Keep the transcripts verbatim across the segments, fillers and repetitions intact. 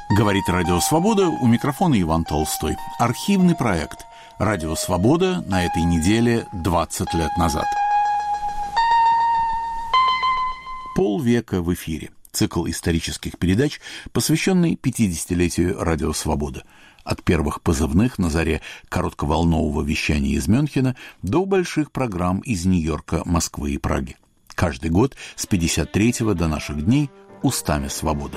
Говорит Радио Свобода, у микрофона Иван Толстой. Архивный проект «Радио Свобода» на этой неделе двадцать лет назад. Полвека в эфире. Цикл исторических передач, посвященный пятидесятилетию Радио Свобода. От первых позывных на заре коротковолнового вещания из Мюнхена до больших программ из Нью-Йорка, Москвы и Праги. Каждый год с пятьдесят третьего до наших дней устами свободы.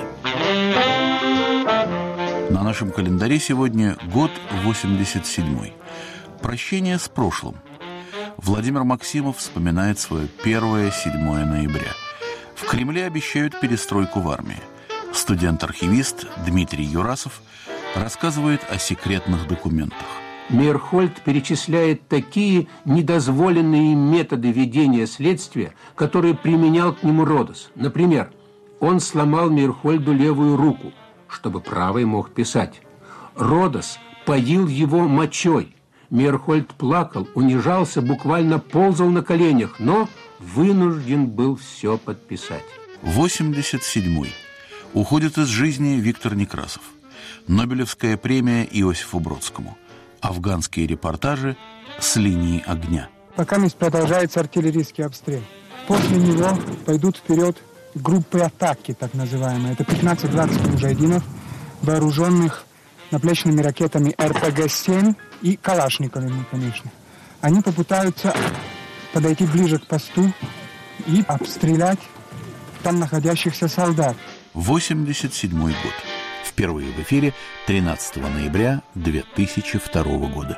На нашем календаре сегодня год восемьдесят седьмой. Прощение с прошлым. Владимир Максимов вспоминает свое первое седьмое ноября. В Кремле обещают перестройку в армии. Студент-архивист Дмитрий Юрасов рассказывает о секретных документах. Мейерхольд перечисляет такие недозволенные методы ведения следствия, которые применял к нему Родос. Например, он сломал Мейерхольду левую руку, чтобы правый мог писать. Родос поил его мочой. Мейерхольд плакал, унижался, буквально ползал на коленях, но вынужден был все подписать. восемьдесят седьмой. Уходит из жизни Виктор Некрасов. Нобелевская премия Иосифу Бродскому. Афганские репортажи с линии огня. Пока продолжается артиллерийский обстрел. После него пойдут вперед группы атаки, так называемые. Это пятнадцать-двадцать мужайдинов, вооруженных наплечными ракетами эр пэ гэ семь и калашниковыми, конечно. Они попытаются подойти ближе к посту и обстрелять там находящихся солдат. восемьдесят седьмой год. Впервые в эфире тринадцатого ноября две тысячи второго года.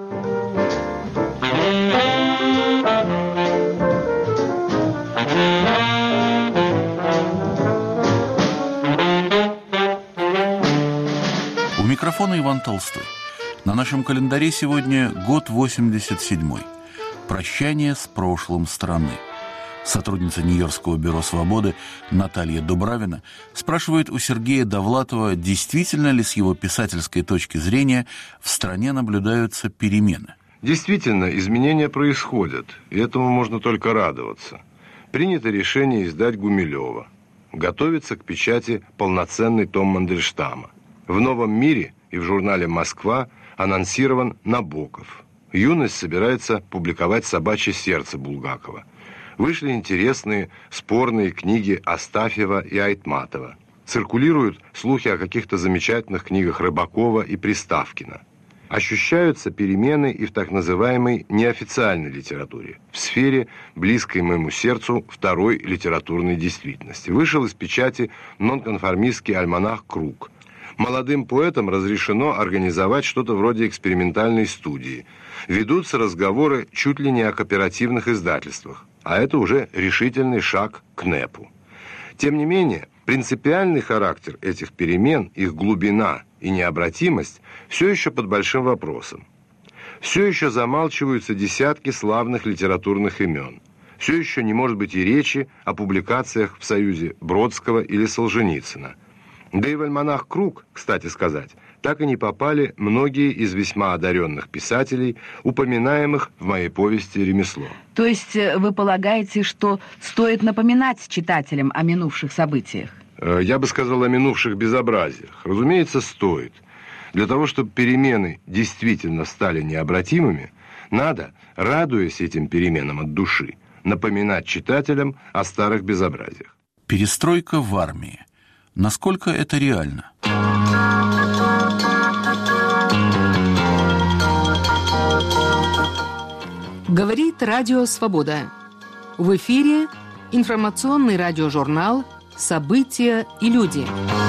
У микрофона Иван Толстой. На нашем календаре сегодня год восемьдесят седьмой. Прощание с прошлым страны. Сотрудница Нью-Йоркского бюро «Свободы» Наталья Дубравина спрашивает у Сергея Довлатова, действительно ли с его писательской точки зрения в стране наблюдаются перемены. Действительно, изменения происходят, и этому можно только радоваться. Принято решение издать Гумилева. Готовится к печати полноценный том Мандельштама. В «Новом мире» и в журнале «Москва» анонсирован Набоков. «Юность» собирается публиковать «Собачье сердце» Булгакова. Вышли интересные, спорные книги Астафьева и Айтматова. Циркулируют слухи о каких-то замечательных книгах Рыбакова и Приставкина. Ощущаются перемены и в так называемой неофициальной литературе, в сфере, близкой моему сердцу, второй литературной действительности. Вышел из печати нонконформистский альманах «Круг». Молодым поэтам разрешено организовать что-то вроде экспериментальной студии. Ведутся разговоры чуть ли не о кооперативных издательствах. А это уже решительный шаг к НЭПу. Тем не менее, принципиальный характер этих перемен, их глубина и необратимость все еще под большим вопросом. Все еще замалчиваются десятки славных литературных имен. Все еще не может быть и речи о публикациях в Союзе Бродского или Солженицына. Да и в альманах «Круг», кстати сказать, так и не попали многие из весьма одаренных писателей, упоминаемых в моей повести «Ремесло». То есть вы полагаете, что стоит напоминать читателям о минувших событиях? Я бы сказал о минувших безобразиях. Разумеется, стоит. Для того, чтобы перемены действительно стали необратимыми, надо, радуясь этим переменам от души, напоминать читателям о старых безобразиях. Перестройка в армии. Насколько это реально? Говорит Радио Свобода. В эфире информационный радиожурнал «События и люди».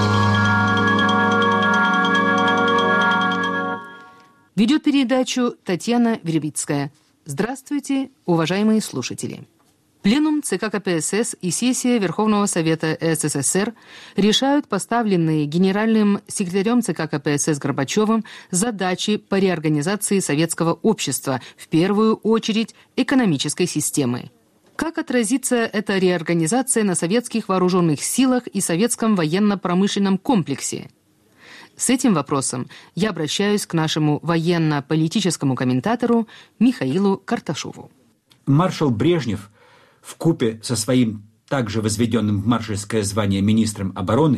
Ведет передачу Татьяна Вербицкая. Здравствуйте, уважаемые слушатели. Пленум ЦК ка пэ эс эс и сессия Верховного Совета эс эс эс эр решают поставленные генеральным секретарем ЦК ка пэ эс эс Горбачевым задачи по реорганизации советского общества, в первую очередь экономической системы. Как отразится эта реорганизация на советских вооруженных силах и советском военно-промышленном комплексе? С этим вопросом я обращаюсь к нашему военно-политическому комментатору Михаилу Карташову. Маршал Брежнев вкупе со своим также возведенным в маршальское звание министром обороны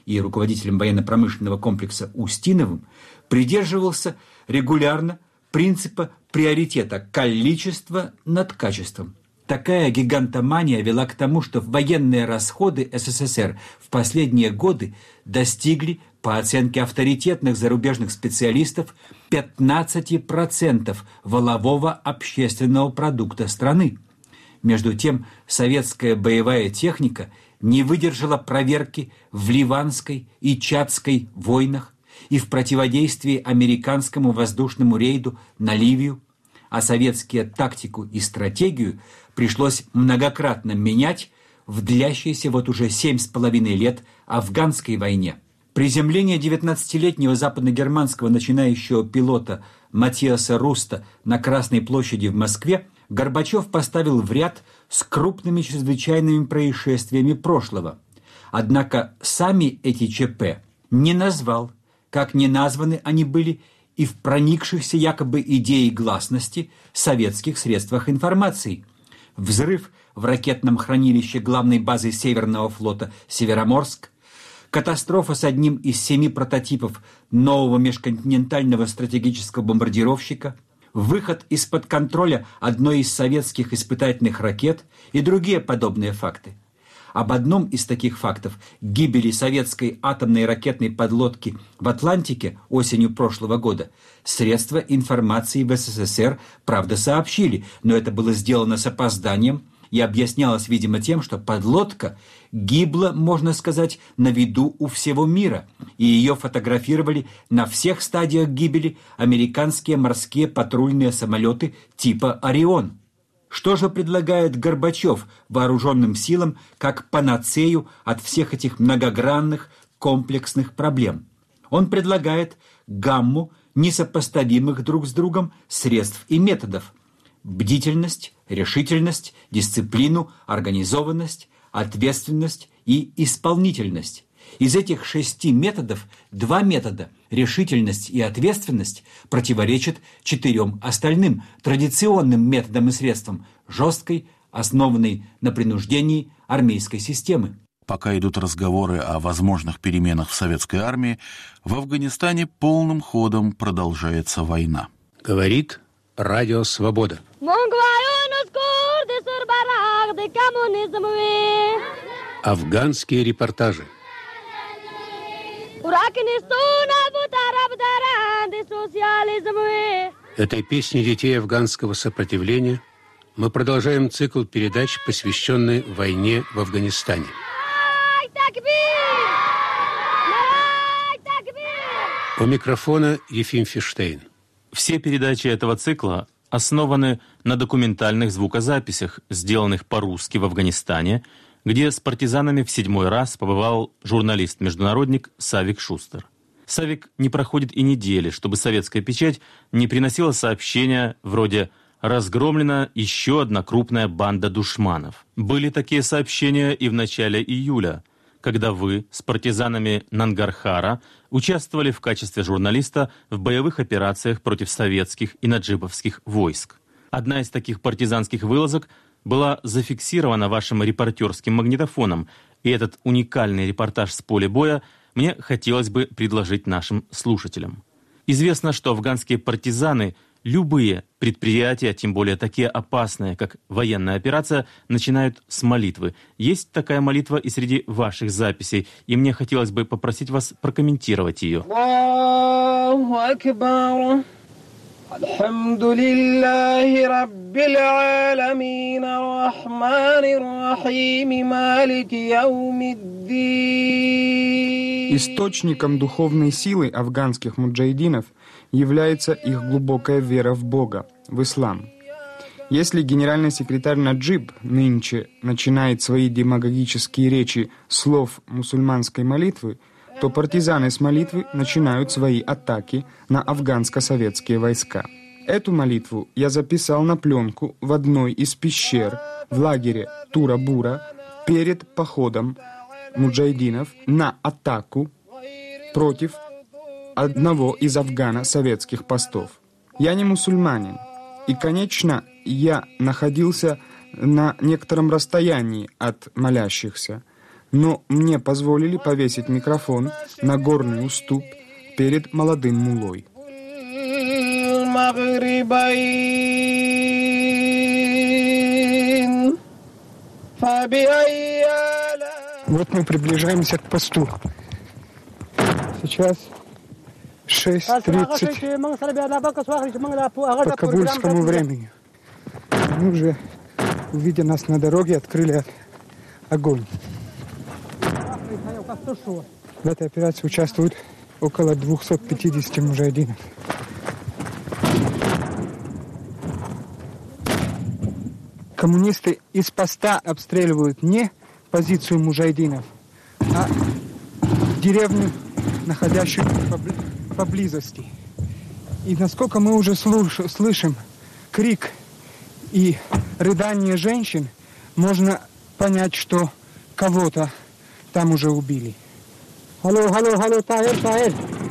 и руководителем военно-промышленного комплекса Устиновым, придерживался регулярно принципа приоритета количества над качеством. Такая гигантомания вела к тому, что военные расходы СССР в последние годы достигли, по оценке авторитетных зарубежных специалистов, пятнадцать процентов валового общественного продукта страны. Между тем, советская боевая техника не выдержала проверки в Ливанской и Чадской войнах и в противодействии американскому воздушному рейду на Ливию, а советские тактику и стратегию пришлось многократно менять в длящейся вот уже семь с половиной лет афганской войне. Приземление девятнадцатилетнего западногерманского начинающего пилота Матиаса Руста на Красной площади в Москве Горбачев поставил в ряд с крупными чрезвычайными происшествиями прошлого. Однако сами эти ЧП не назвал, как не названы они были и в проникшихся якобы идеей гласности советских средствах информации. Взрыв в ракетном хранилище главной базы Северного флота Североморск, катастрофа с одним из семи прототипов нового межконтинентального стратегического бомбардировщика, выход из-под контроля одной из советских испытательных ракет и другие подобные факты. Об одном из таких фактов – гибели советской атомной ракетной подлодки в Атлантике осенью прошлого года – средства информации в СССР, правда, сообщили, но это было сделано с опозданием и объяснялось, видимо, тем, что подлодка гибла, можно сказать, на виду у всего мира, и ее фотографировали на всех стадиях гибели американские морские патрульные самолеты типа «Орион». Что же предлагает Горбачев вооруженным силам как панацею от всех этих многогранных комплексных проблем? Он предлагает гамму несопоставимых друг с другом средств и методов: бдительность, решительность, дисциплину, организованность, ответственность и исполнительность. Из этих шести методов два метода – решительность и ответственность – противоречат четырем остальным традиционным методам и средствам жесткой, основанной на принуждении армейской системы. Пока идут разговоры о возможных переменах в советской армии, в Афганистане полным ходом продолжается война. Говорит Радио Свобода. Афганские репортажи. Этой песней детей афганского сопротивления мы продолжаем цикл передач, посвященный войне в Афганистане. У микрофона Ефим Фиштейн. Все передачи этого цикла основаны на документальных звукозаписях, сделанных по-русски в Афганистане, где с партизанами в седьмой раз побывал журналист-международник Савик Шустер. Савик не проходит и недели, чтобы советская печать не приносила сообщения вроде «разгромлена еще одна крупная банда душманов». Были такие сообщения и в начале июля, когда вы с партизанами Нангархара участвовали в качестве журналиста в боевых операциях против советских и наджибовских войск. Одна из таких партизанских вылазок была зафиксирована вашим репортерским магнитофоном, и этот уникальный репортаж с поля боя мне хотелось бы предложить нашим слушателям. Известно, что афганские партизаны любые предприятия, тем более такие опасные, как военная операция, начинают с молитвы. Есть такая молитва и среди ваших записей, и мне хотелось бы попросить вас прокомментировать ее. Аллаху акбар. Алхамдулиллахи раббил аламин, ар-рахманир рахим, малики яумиддин. Источником духовной силы афганских муджахидинов является их глубокая вера в Бога, в ислам. Если генеральный секретарь Наджиб нынче начинает свои демагогические речи слов мусульманской молитвы, то партизаны с молитвы начинают свои атаки на афганско-советские войска. Эту молитву я записал на пленку в одной из пещер в лагере Тура-Бура перед походом муджахидинов на атаку против одного из афгано-советских постов. Я не мусульманин, и, конечно, я находился на некотором расстоянии от молящихся, но мне позволили повесить микрофон на горный уступ перед молодым мулой. Вот мы приближаемся к посту. Сейчас шесть тридцать по кабульскому времени. Они уже, увидя нас на дороге, открыли огонь. В этой операции участвуют около двухсот пятидесяти муджахидинов. Коммунисты из поста обстреливают не позицию муджахидинов, а деревню, находящуюся поблизости. И насколько мы уже слуш- слышим крик и рыдание женщин, можно понять, что кого-то там уже убили. Алло, алло, алло, Тахир, Тахир.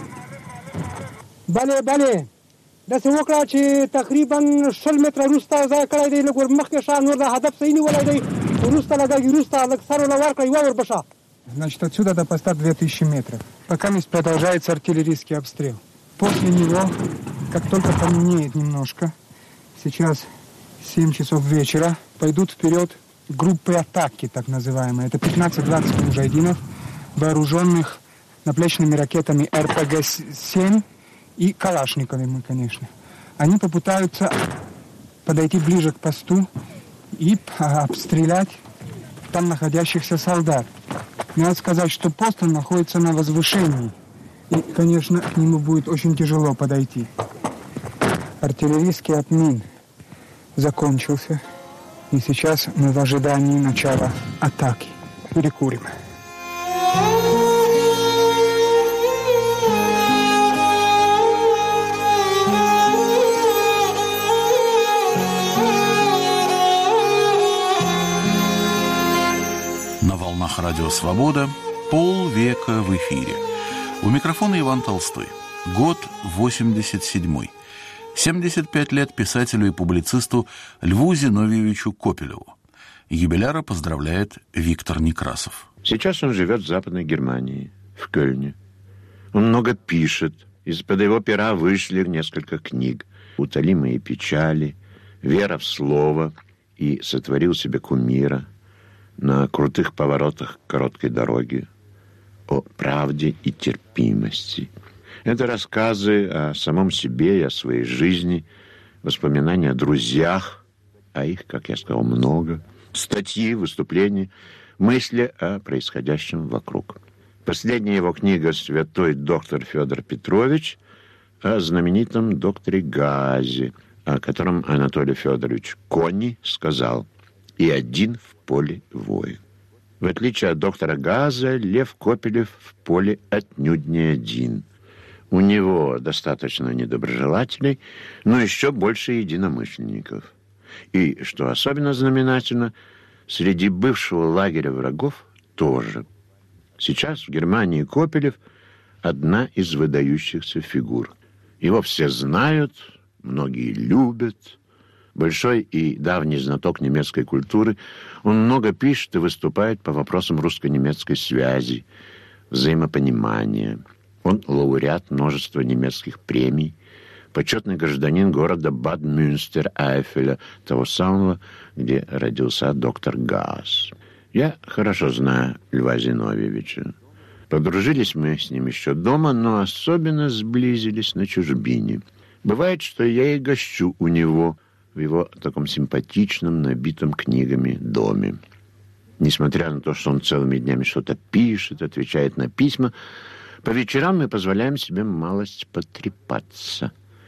Бале, бале. Да се вокра, че такрибан шесть метра руста за край дей логор махке ша нурда хадап сейни вала дей руста лагаги руста лаксару лаварка и вавр баша. Значит, отсюда до поста две тысячи метров. Пока мест продолжается артиллерийский обстрел. После него, как только помнеет немножко, сейчас семь часов вечера, пойдут вперед группы атаки, так называемые. Это пятнадцать-двадцать муджахидинов, вооруженных наплечными ракетами эр пэ гэ семь и калашниковыми, конечно. Они попытаются подойти ближе к посту и обстрелять там находящихся солдат. Надо сказать, что пост он находится на возвышении. И, конечно, к нему будет очень тяжело подойти. Артиллерийский обмин закончился. И сейчас мы в ожидании начала атаки. Перекурим. На волнах радио «Свобода» полвека в эфире. У микрофона Иван Толстой. Год восемьдесят седьмой. семьдесят пять лет писателю и публицисту Льву Зиновьевичу Копелеву. Юбиляра поздравляет Виктор Некрасов. Сейчас он живет в Западной Германии, в Кёльне. Он много пишет. Из-под его пера вышли несколько книг. «Утоли мои печали», «Вера в слово» и «Сотворил себе кумира», «На крутых поворотах короткой дороги», «О правде и терпимости». Это рассказы о самом себе и о своей жизни, воспоминания о друзьях, а их, как я сказал, много, статьи, выступления, мысли о происходящем вокруг. Последняя его книга «Святой доктор Федор Петрович» о знаменитом докторе Газе, о котором Анатолий Федорович Конни сказал: «И один в поле воин». В отличие от доктора Газа, Лев Копелев в поле отнюдь не один. У него достаточно недоброжелателей, но еще больше единомышленников. И, что особенно знаменательно, среди бывшего лагеря врагов тоже. Сейчас в Германии Копелев – одна из выдающихся фигур. Его все знают, многие любят. Большой и давний знаток немецкой культуры, он много пишет и выступает по вопросам русско-немецкой связи, взаимопонимания. Он лауреат множества немецких премий, почетный гражданин города Бад-Мюнстер-Айфеля, того самого, где родился доктор Газ. Я хорошо знаю Льва Зиновьевича. Подружились мы с ним еще дома, но особенно сблизились на чужбине. Бывает, что я и гощу у него в его таком симпатичном, набитом книгами доме. Несмотря на то, что он целыми днями что-то пишет, отвечает на письма, по вечерам мы позволяем себе малость потрепаться.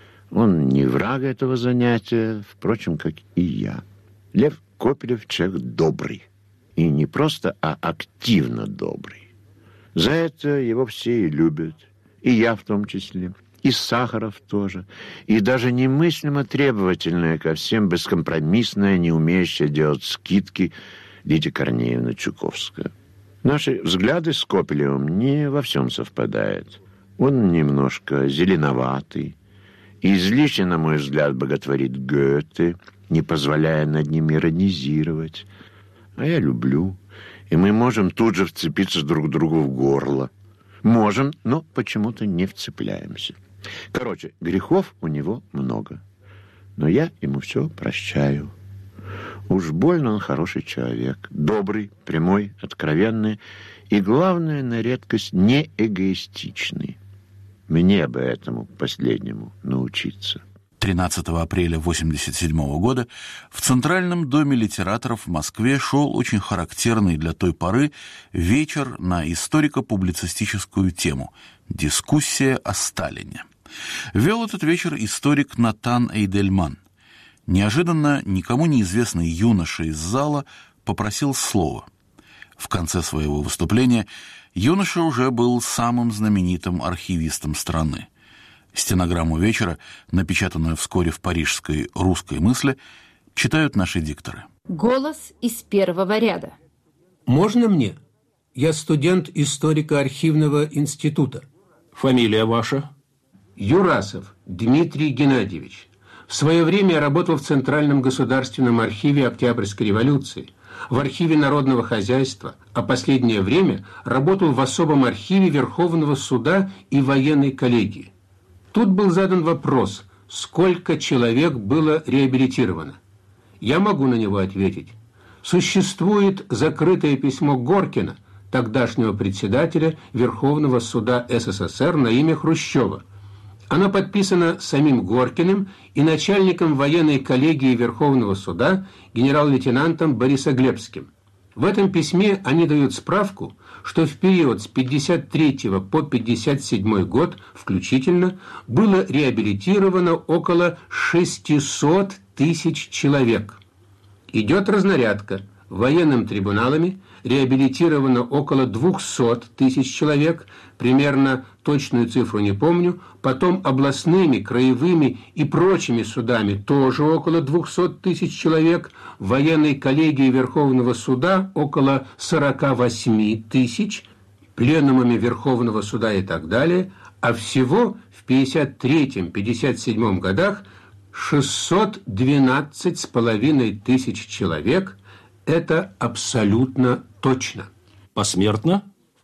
Он не враг этого занятия, впрочем, как и я. Лев Копелев человек добрый. И не просто, а активно добрый. За это его все и любят. И я в том числе. И Сахаров тоже. И даже немыслимо требовательная ко всем, бескомпромиссная, не умеющая делать скидки Лидия Корнеевна Чуковская. Наши взгляды с Копелевым не во всем совпадают. Он немножко зеленоватый. Излишне, на мой взгляд, боготворит Гёте, не позволяя над ним иронизировать. А я люблю И мы можем тут же вцепиться друг другу в горло. Можем, но почему-то не вцепляемся. Короче, грехов у него много. Но я ему все прощаю. Уж больно он хороший человек. Добрый, прямой, откровенный. И, главное, на редкость, не эгоистичный. Мне бы этому последнему научиться. тринадцатого апреля восемьдесят седьмого года в Центральном доме литераторов в Москве шел очень характерный для той поры вечер на историко-публицистическую тему «Дискуссия о Сталине». Вел этот вечер историк Натан Эйдельман. Неожиданно никому неизвестный юноша из зала попросил слова. В конце своего выступления юноша уже был самым знаменитым архивистом страны. Стенограмму вечера, напечатанную вскоре в парижской «Русской мысли», читают наши дикторы. Голос из первого ряда. Можно мне? Я студент историко-архивного института. Фамилия ваша? Юрасов Дмитрий Геннадьевич. В свое время я работал в Центральном государственном архиве Октябрьской революции, в архиве Народного хозяйства, а последнее время работал в особом архиве Верховного суда и военной коллегии. Тут был задан вопрос, сколько человек было реабилитировано. Я могу на него ответить. Существует закрытое письмо Горкина, тогдашнего председателя Верховного суда СССР на имя Хрущева. Оно подписано самим Горкиным и начальником военной коллегии Верховного суда генерал-лейтенантом Борисоглебским. В этом письме они дают справку, что в период с пятьдесят третьего по пятьдесят седьмой год включительно было реабилитировано около шестисот тысяч человек. Идет разнарядка. Военным трибуналами реабилитировано около двухсот тысяч человек, примерно точную цифру не помню, потом областными, краевыми и прочими судами тоже около двухсот тысяч человек, в военной коллегии Верховного суда около сорока восьми тысяч, пленумами Верховного суда и так далее, а всего в пятьдесят третьем — пятьдесят седьмом годах шестьсот двенадцать с половиной тысяч человек. Это абсолютно точно. Посмертно?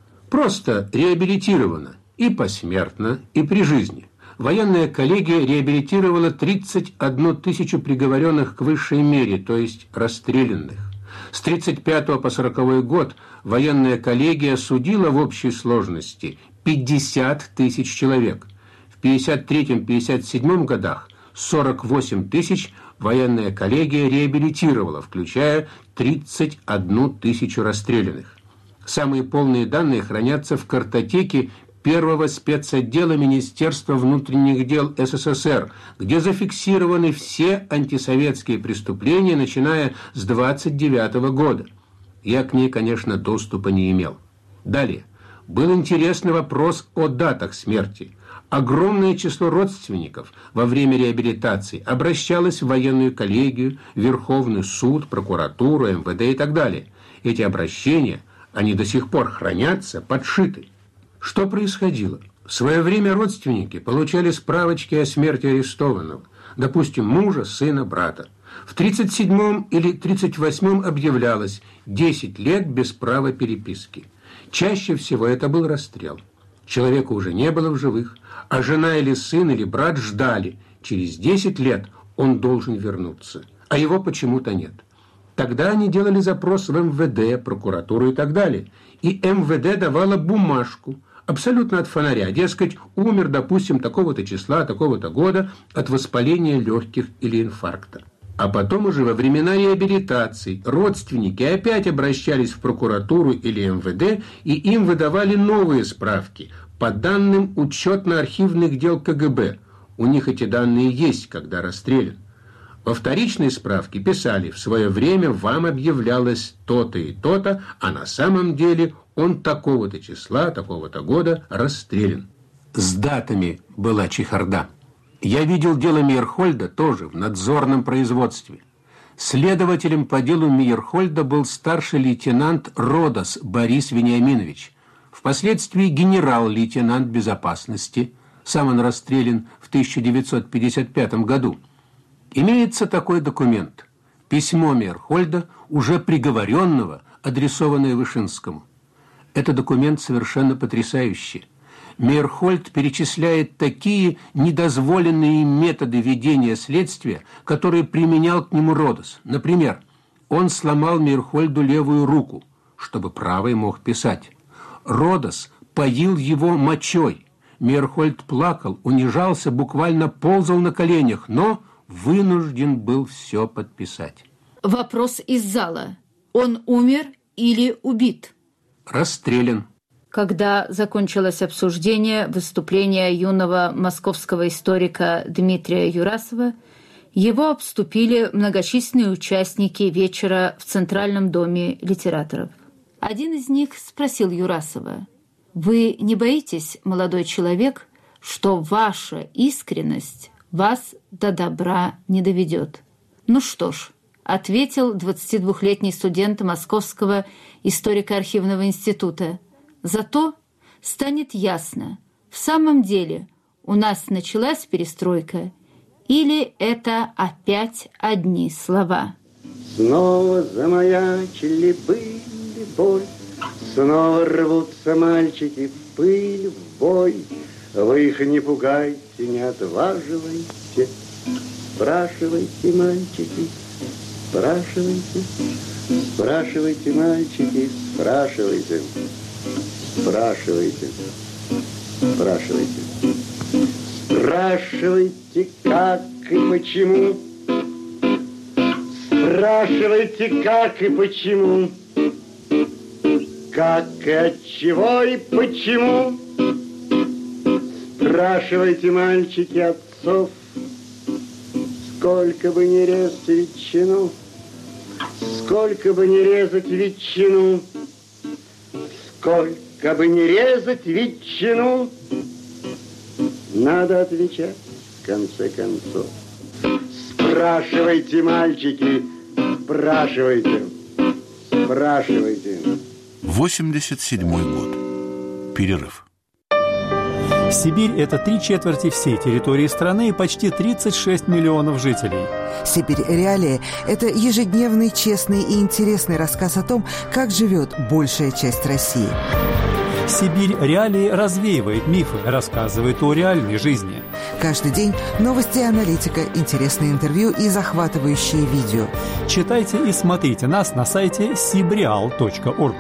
Просто реабилитировано. И посмертно, и при жизни. Военная коллегия реабилитировала тридцать одну тысячу приговоренных к высшей мере, то есть расстрелянных. С тридцать пятого по сороковой год военная коллегия судила в общей сложности пятьдесят тысяч человек. В пятьдесят третьем — пятьдесят седьмом годах сорок восемь тысяч военная коллегия реабилитировала, включая тридцать одну тысячу расстрелянных. Самые полные данные хранятся в картотеке первого спецотдела Министерства внутренних дел СССР, где зафиксированы все антисоветские преступления, начиная с двадцать девятого года. Я к ней, конечно, доступа не имел. Далее. Был интересный вопрос о датах смерти. Огромное число родственников во время реабилитации обращалось в военную коллегию, Верховный суд, прокуратуру, эм вэ дэ и так далее. Эти обращения, они до сих пор хранятся, подшиты. Что происходило? В свое время родственники получали справочки о смерти арестованного, допустим, мужа, сына, брата. В тридцать седьмом или тридцать восьмом объявлялось десять лет без права переписки. Чаще всего это был расстрел. Человека уже не было в живых, а жена или сын или брат ждали. Через десять лет он должен вернуться, а его почему-то нет. Тогда они делали запрос в эм вэ дэ, прокуратуру и так далее. И эм вэ дэ давала бумажку, абсолютно от фонаря. Дескать, умер, допустим, такого-то числа, такого-то года от воспаления легких или инфаркта. А потом уже во времена реабилитации родственники опять обращались в прокуратуру или эм вэ дэ, и им выдавали новые справки по данным учетно-архивных дел ка гэ бэ. У них эти данные есть, когда расстрелян. Во вторичной справке писали: в свое время вам объявлялось то-то и то-то, а на самом деле он такого-то числа, такого-то года расстрелян. С датами была чехарда. Я видел дело Мейерхольда тоже в надзорном производстве. Следователем по делу Мейерхольда был старший лейтенант Родос Борис Вениаминович, впоследствии генерал-лейтенант безопасности, сам он расстрелян в тысяча девятьсот пятьдесят пятом году. Имеется такой документ. Письмо Мейерхольда, уже приговоренного, адресованное Вышинскому. Это документ совершенно потрясающий. Мейерхольд перечисляет такие недозволенные методы ведения следствия, которые применял к нему Родос. Например, он сломал Мейерхольду левую руку, чтобы правый мог писать. Родос поил его мочой. Мейерхольд плакал, унижался, буквально ползал на коленях, но вынужден был все подписать. Вопрос из зала. Он умер или убит? Расстрелян. Когда закончилось обсуждение выступления юного московского историка Дмитрия Юрасова, его обступили многочисленные участники вечера в Центральном доме литераторов. Один из них спросил Юрасова: «Вы не боитесь, молодой человек, что ваша искренность вас до добра не доведет?» «Ну что ж», — ответил двадцатидвухлетний студент Московского историко-архивного института, «зато станет ясно, в самом деле у нас началась перестройка или это опять одни слова». Снова замаячили были боль, снова рвутся мальчики в пыль, в бой. Вы их не пугайте, не отваживайте. Спрашивайте, мальчики, спрашивайте. Спрашивайте, мальчики, спрашивайте. Спрашивайте, спрашивайте. Спрашивайте, как и почему. Спрашивайте, как и почему. Как и от чего и почему. Спрашивайте, мальчики, отцов. Сколько бы ни резать ветчину, сколько бы ни резать ветчину, сколько бы ни резать ветчину, надо отвечать в конце концов. Спрашивайте, мальчики, спрашивайте, спрашивайте. восемьдесят седьмой год. Перерыв. Сибирь – это три четверти всей территории страны и почти тридцать шесть миллионов жителей. «Сибирь. Реалии» – это ежедневный, честный и интересный рассказ о том, как живет большая часть России. «Сибирь. Реалии» развеивает мифы, рассказывает о реальной жизни. Каждый день новости и аналитика, интересные интервью и захватывающие видео. Читайте и смотрите нас на сайте сибреал точка орг.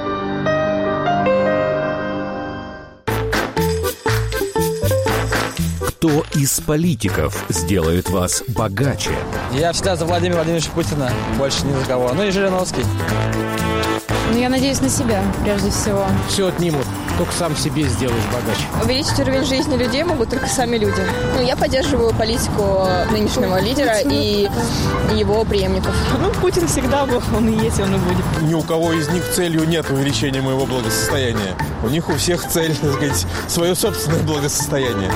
Кто из политиков сделает вас богаче? Я всегда за Владимира Владимировича Путина, больше ни за кого. Ну и Жириновский. Ну, я надеюсь на себя, прежде всего. Все отнимут, только сам себе сделаешь богаче. Увеличить уровень жизни людей могут только сами люди. Ну, я поддерживаю политику нынешнего лидера и его преемников. Ну, Путин всегда был, он и есть, он и будет. Ни у кого из них целью нет увеличения моего благосостояния. У них у всех цель, так сказать, свое собственное благосостояние.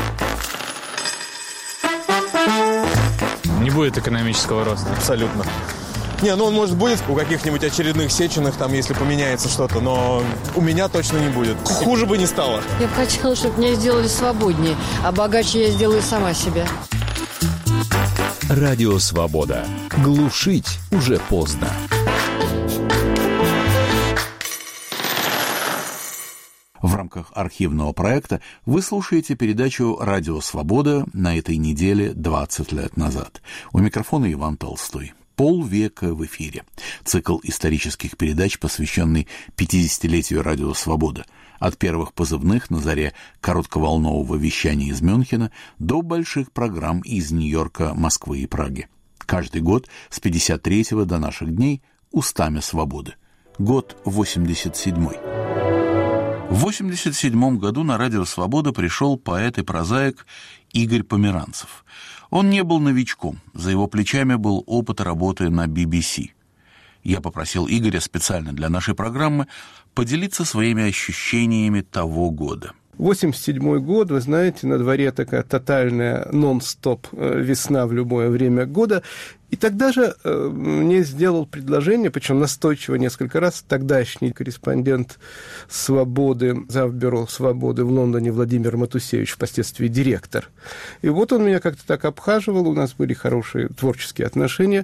Не будет экономического роста. Абсолютно. Не, ну он, может, будет у каких-нибудь очередных Сеченых, там, если поменяется что-то, но у меня точно не будет. Хуже бы не стало. Я бы хотела, чтобы меня сделали свободнее, а богаче я сделаю сама себя. Радио «Свобода». Глушить уже поздно. В рамках архивного проекта вы слушаете передачу «Радио Свобода» на этой неделе двадцать лет назад. У микрофона Иван Толстой. Полвека в эфире. Цикл исторических передач, посвященный пятидесятилетию «Радио Свобода». От первых позывных на заре коротковолнового вещания из Мюнхена до больших программ из Нью-Йорка, Москвы и Праги. Каждый год с пятьдесят третьего до наших дней устами свободы. Год восемьдесят седьмой. В восемьдесят седьмом году на «Радио Свобода» пришел поэт и прозаик Игорь Померанцев. Он не был новичком, за его плечами был опыт работы на би би си. Я попросил Игоря специально для нашей программы поделиться своими ощущениями того года. восемьдесят седьмой год, вы знаете, на дворе такая тотальная нон-стоп весна в любое время года. И тогда же э, мне сделал предложение, причем настойчиво несколько раз, тогдашний корреспондент «Свободы», завбюро «Свободы» в Лондоне Владимир Матусевич, впоследствии директор. И вот он меня как-то так обхаживал, у нас были хорошие творческие отношения,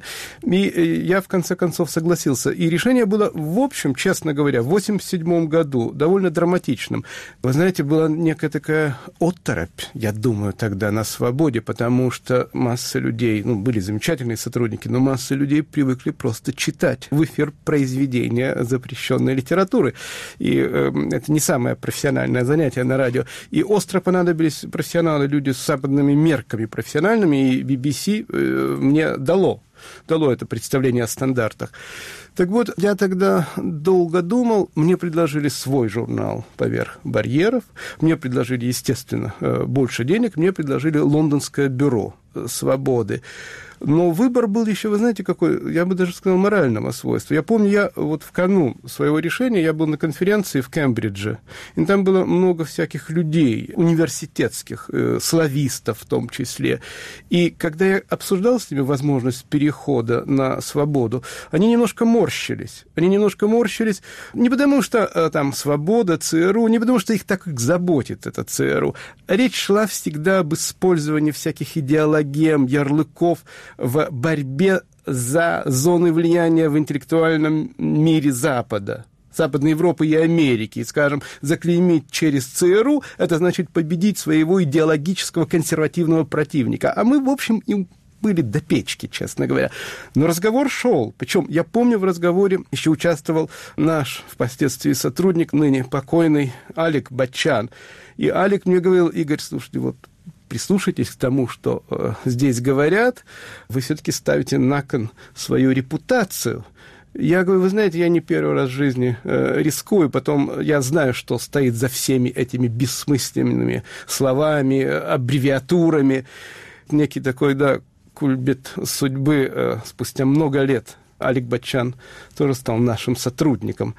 и я в конце концов согласился. И решение было, в общем, честно говоря, в восемьдесят седьмом году довольно драматичным. Вы знаете, была некая такая оторопь, я думаю, тогда на «Свободе», потому что масса людей, ну, были замечательные сотрудники, но масса людей привыкли просто читать в эфир произведения запрещенной литературы. И э, это не самое профессиональное занятие на радио. И остро понадобились профессионалы, люди с западными мерками профессиональными, и би би си э, мне дало. дало это представление о стандартах. Так вот, я тогда долго думал, мне предложили свой журнал «Поверх барьеров», мне предложили, естественно, больше денег, мне предложили лондонское бюро «Свободы». Но выбор был еще, вы знаете, какой, я бы даже сказал, морального свойства. Я помню, я вот в канун своего решения, я был на конференции в Кембридже, и там было много всяких людей, университетских, э, славистов в том числе. И когда я обсуждал с ними возможность перехода на «Свободу», они немножко морщились. Они немножко морщились не потому, что э, там «Свобода», ЦРУ, не потому, что их так как заботит это ЦРУ. Речь шла всегда об использовании всяких идеологем, ярлыков, в борьбе за зоны влияния в интеллектуальном мире Запада, Западной Европы и Америки. И, скажем, заклеймить через ЦРУ – это значит победить своего идеологического консервативного противника. А мы, в общем, им были до печки, честно говоря. Но разговор шел. Причем, я помню, в разговоре еще участвовал наш впоследствии сотрудник, ныне покойный Алик Баччан. И Алик мне говорил: Игорь, слушайте, вот прислушайтесь к тому, что э, здесь говорят, вы все-таки ставите на кон свою репутацию. Я говорю: вы знаете, я не первый раз в жизни э, рискую, потом я знаю, что стоит за всеми этими бессмысленными словами, аббревиатурами. Некий такой, да, кульбит судьбы. Э, спустя много лет Алик Баччан тоже стал нашим сотрудником.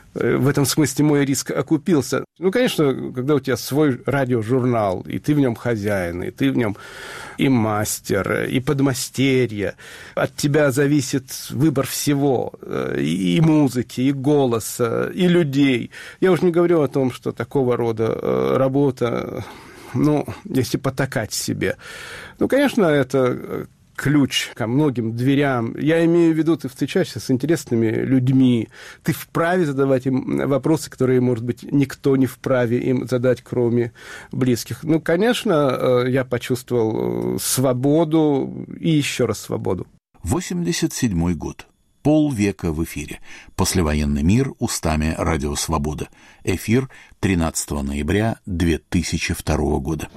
В этом смысле мой риск окупился. Ну, конечно, когда у тебя свой радиожурнал, и ты в нем хозяин, и ты в нем и мастер, и подмастерье, от тебя зависит выбор всего, и музыки, и голоса, и людей. Я уже не говорю о том, что такого рода работа, ну, если потакать себе. Ну, конечно, это ключ ко многим дверям. Я имею в виду, ты встречаешься с интересными людьми, ты вправе задавать им вопросы, которые, может быть, никто не вправе им задать, кроме близких. Ну, конечно, я почувствовал свободу и еще раз свободу. восемьдесят седьмой год. Полвека в эфире. Послевоенный мир устами Радио Свобода. Эфир тринадцатого ноября две тысячи второго года.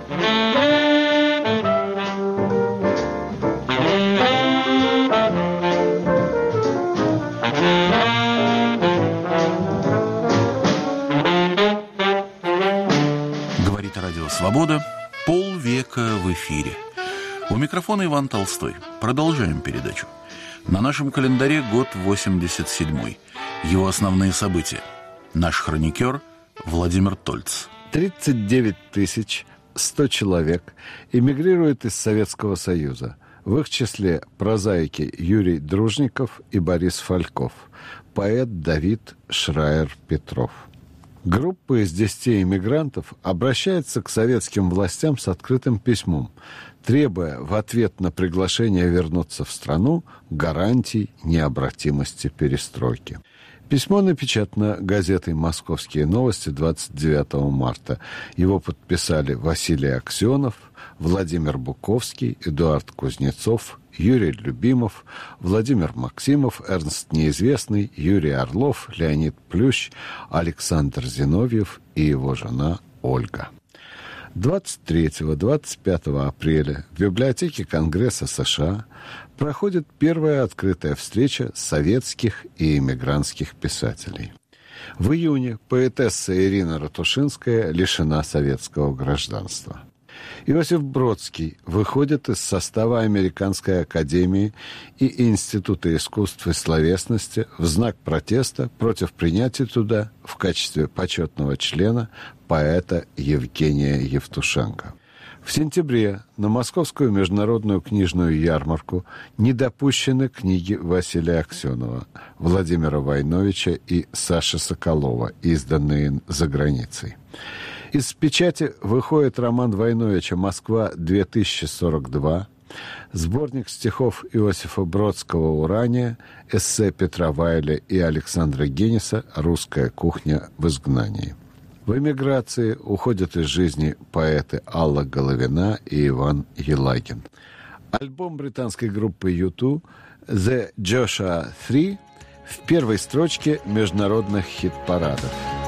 «Свобода». Полвека в эфире. У микрофона Иван Толстой. Продолжаем передачу. На нашем календаре год восемьдесят седьмой. Его основные события. Наш хроникер Владимир Тольц. тридцать девять тысяч сто человек эмигрируют из Советского Союза. В их числе прозаики Юрий Дружников и Борис Фальков, поэт Давид Шрайер-Петров. Группа из десяти иммигрантов обращается к советским властям с открытым письмом, требуя в ответ на приглашение вернуться в страну гарантий необратимости перестройки. Письмо напечатано газетой «Московские новости» двадцать девятого марта. Его подписали Василий Аксенов, Владимир Буковский, Эдуард Кузнецов, Юрий Любимов, Владимир Максимов, Эрнст Неизвестный, Юрий Орлов, Леонид Плющ, Александр Зиновьев и его жена Ольга. двадцать третьего — двадцать пятого апреля в библиотеке Конгресса США проходит первая открытая встреча советских и эмигрантских писателей. В июне поэтесса Ирина Ратушинская лишена советского гражданства. Иосиф Бродский выходит из состава Американской академии и Института искусств и словесности в знак протеста против принятия туда в качестве почетного члена поэта Евгения Евтушенко. В сентябре на Московскую международную книжную ярмарку не допущены книги Василия Аксенова, Владимира Войновича и Саши Соколова, изданные за границей. Из печати выходит роман Войновича «Москва-две тысячи сорок два», сборник стихов Иосифа Бродского «Урания», эссе Петра Вайля и Александра Генниса «Русская кухня в изгнании». В эмиграции уходят из жизни поэты Алла Головина и Иван Елагин. Альбом британской группы ю ту «The Joshua три» в первой строчке международных хит-парадов.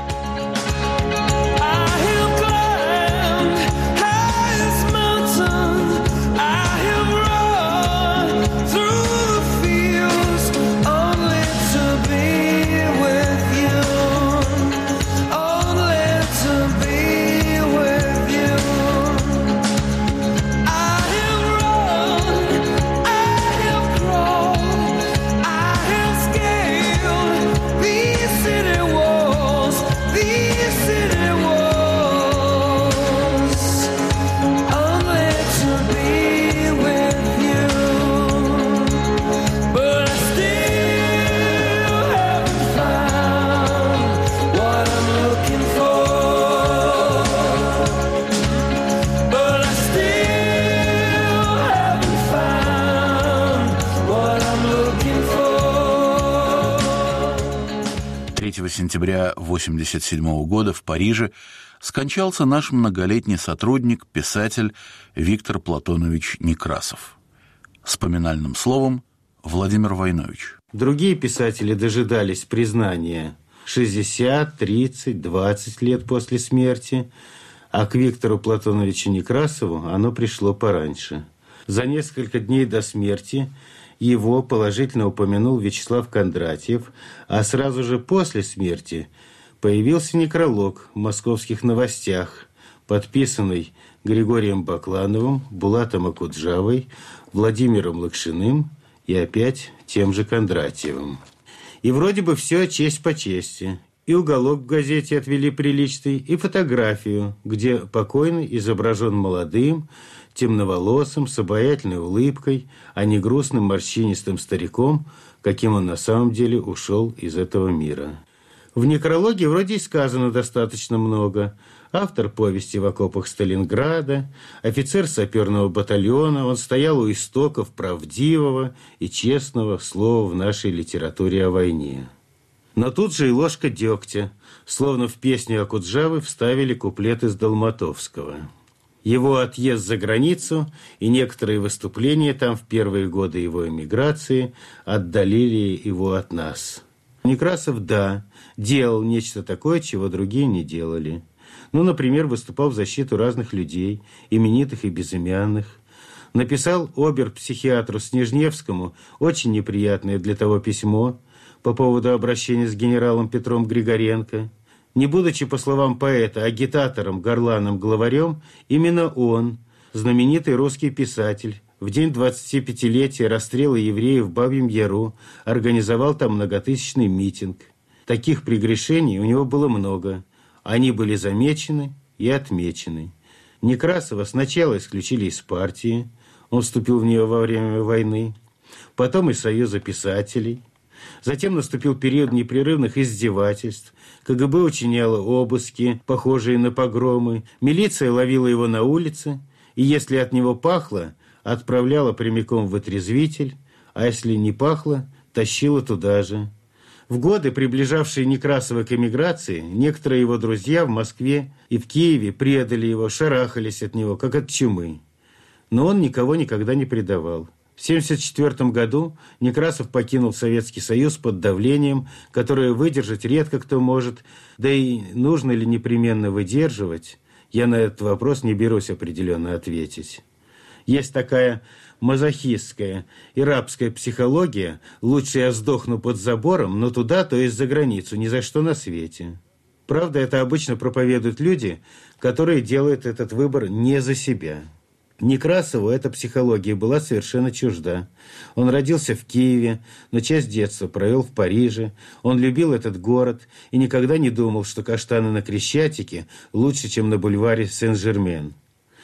третьего сентября тысяча девятьсот восемьдесят седьмого года в Париже скончался наш многолетний сотрудник, писатель Виктор Платонович Некрасов. С поминальным словом Владимир Войнович. Другие писатели дожидались признания шестьдесят, тридцать, двадцать лет после смерти, а к Виктору Платоновичу Некрасову оно пришло пораньше. За несколько дней до смерти его положительно упомянул Вячеслав Кондратьев, а сразу же после смерти появился некролог в «Московских новостях», подписанный Григорием Баклановым, Булатом Акуджавой, Владимиром Лакшиным и опять тем же Кондратьевым. И вроде бы все честь по чести. И уголок в газете отвели приличный, и фотографию, где покойный изображен молодым, темноволосым, с обаятельной улыбкой, а не грустным морщинистым стариком, каким он на самом деле ушел из этого мира. В некрологе вроде и сказано достаточно много. Автор повести «В окопах Сталинграда», офицер саперного батальона, он стоял у истоков правдивого и честного слова в нашей литературе о войне. Но тут же и ложка дегтя, словно в песню Акуджавы вставили куплет из Долматовского. Его отъезд за границу и некоторые выступления там в первые годы его эмиграции отдалили его от нас. Некрасов, да, делал нечто такое, чего другие не делали. Ну, например, выступал в защиту разных людей, именитых и безымянных. Написал обер-психиатру Снежневскому очень неприятное для того письмо по поводу обращения с генералом Петром Григоренко. Не будучи, по словам поэта, агитатором, горланом, главарем, именно он, знаменитый русский писатель, в день двадцатипятилетия расстрела евреев в Бабьем Яру организовал там многотысячный митинг. Таких прегрешений у него было много. Они были замечены и отмечены. Некрасова сначала исключили из партии, он вступил в нее во время войны, потом из Союза писателей. Затем наступил период непрерывных издевательств. КГБ учиняло обыски, похожие на погромы. Милиция ловила его на улице, и если от него пахло, отправляла прямиком в отрезвитель, а если не пахло, тащила туда же. В годы, приближавшие Некрасова к эмиграции, некоторые его друзья в Москве и в Киеве предали его, шарахались от него, как от чумы. Но он никого никогда не предавал. В тысяча девятьсот семьдесят четвёртом году Некрасов покинул Советский Союз под давлением, которое выдержать редко кто может, да и нужно ли непременно выдерживать, я на этот вопрос не берусь определенно ответить. Есть такая мазохистская и рабская психология: лучше я сдохну под забором, но туда, то есть за границу, ни за что на свете. Правда, это обычно проповедуют люди, которые делают этот выбор не за себя. Некрасову эта психология была совершенно чужда. Он родился в Киеве, но часть детства провел в Париже. Он любил этот город и никогда не думал, что каштаны на Крещатике лучше, чем на бульваре Сен-Жермен.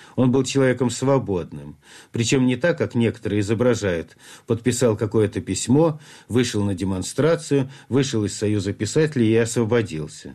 Он был человеком свободным. Причем не так, как некоторые изображают. Подписал какое-то письмо, вышел на демонстрацию, вышел из Союза писателей и освободился.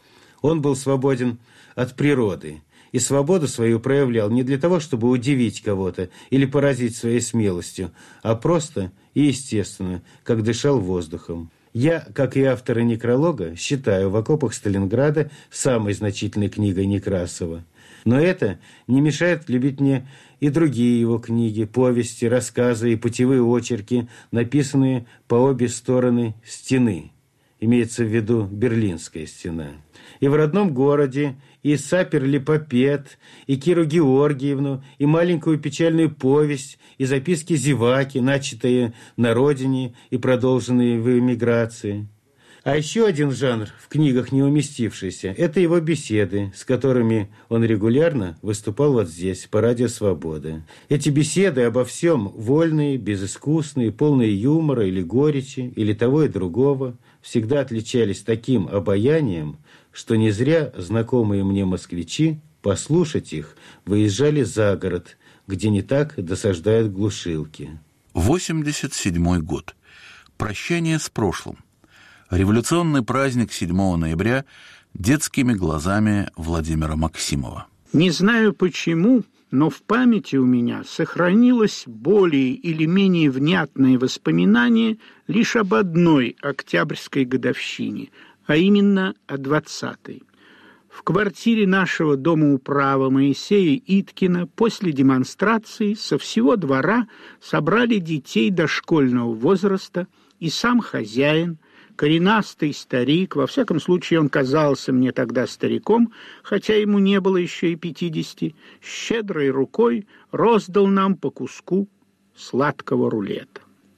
Он был свободен от природы. И свободу свою проявлял не для того, чтобы удивить кого-то или поразить своей смелостью, а просто и естественно, как дышал воздухом. Я, как и авторы некролога, считаю «В окопах Сталинграда» самой значительной книгой Некрасова. Но это не мешает любить мне и другие его книги, повести, рассказы и путевые очерки, написанные по обе стороны стены. Имеется в виду Берлинская стена. И в родном городе, и Сапер-Лепопед, и Киру Георгиевну, и маленькую печальную повесть, и записки зеваки, начатые на родине и продолженные в эмиграции. А еще один жанр, в книгах не уместившийся, это его беседы, с которыми он регулярно выступал вот здесь, по Радио Свобода. Эти беседы обо всем вольные, безыскусные, полные юмора или горечи, или того и другого, всегда отличались таким обаянием, что не зря знакомые мне москвичи послушать их выезжали за город, где не так досаждают глушилки. восемьдесят седьмой год. Прощание с прошлым. Революционный праздник седьмого ноября детскими глазами Владимира Максимова. Не знаю почему, но в памяти у меня сохранилось более или менее внятное воспоминание лишь об одной октябрьской годовщине, а именно о двадцатой. В квартире нашего домоуправа Моисея Иткина после демонстрации со всего двора собрали детей дошкольного возраста, и сам хозяин, коренастый старик, во всяком случае он казался мне тогда стариком, хотя ему не было еще и пятидесяти, щедрой рукой роздал нам по куску сладкого рулета.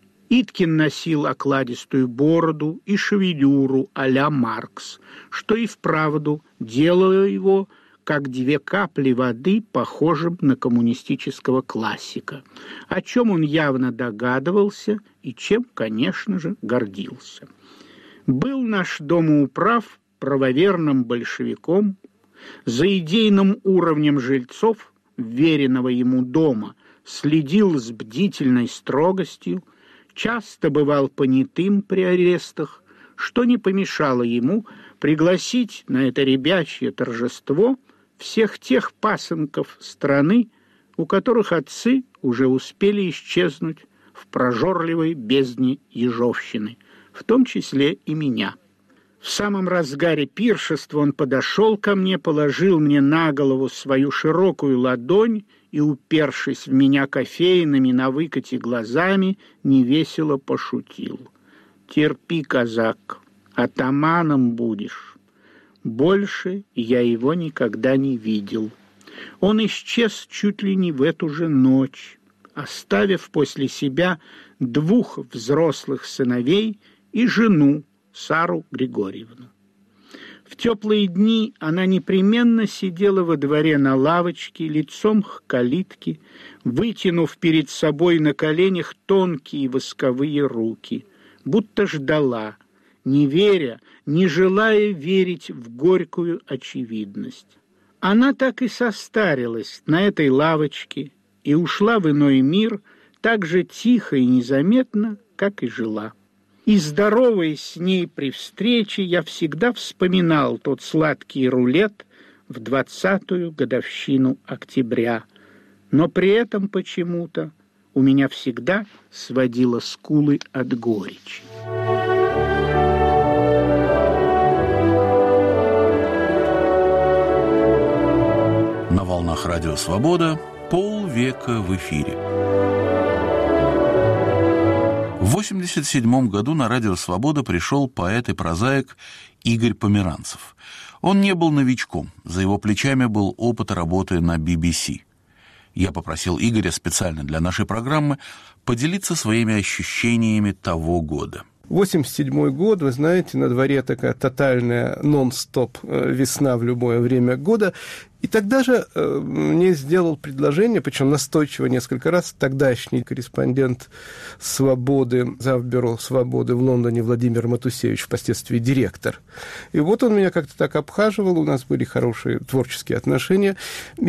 Иткин носил окладистую бороду и шевелюру а-ля Маркс, что и вправду делало его, как две капли воды, похожим на коммунистического классика, о чем он явно догадывался и чем, конечно же, гордился. Был наш домоуправ правоверным большевиком, за идейным уровнем жильцов веренного ему дома следил с бдительной строгостью, часто бывал понятым при арестах, что не помешало ему пригласить на это ребячье торжество всех тех пасынков страны, у которых отцы уже успели исчезнуть в прожорливой бездне ежовщины, в том числе и меня. В самом разгаре пиршества он подошел ко мне, положил мне на голову свою широкую ладонь и, упершись в меня кофейными на выкате глазами, невесело пошутил. «Терпи, казак, атаманом будешь». Больше я его никогда не видел. Он исчез чуть ли не в эту же ночь, оставив после себя двух взрослых сыновей и жену Сару Григорьевну. В теплые дни она непременно сидела во дворе на лавочке, лицом к калитке, вытянув перед собой на коленях тонкие восковые руки, будто ждала, не веря, не желая верить в горькую очевидность. Она так и состарилась на этой лавочке и ушла в иной мир так же тихо и незаметно, как и жила. И, здороваясь с ней при встрече, я всегда вспоминал тот сладкий рулет в двадцатую годовщину октября. Но при этом почему-то у меня всегда сводило скулы от горечи. На волнах Радио Свобода полвека в эфире. В восемьдесят седьмом году на Радио Свобода пришел поэт и прозаик Игорь Померанцев. Он не был новичком, за его плечами был опыт работы на би би си. Я попросил Игоря специально для нашей программы поделиться своими ощущениями того года. восемьдесят седьмой год, вы знаете, на дворе такая тотальная нон-стоп весна в любое время года. И тогда же э, мне сделал предложение, причем настойчиво несколько раз, тогдашний корреспондент «Свободы», завбюро «Свободы» в Лондоне Владимир Матусевич, впоследствии директор. И вот он меня как-то так обхаживал, у нас были хорошие творческие отношения,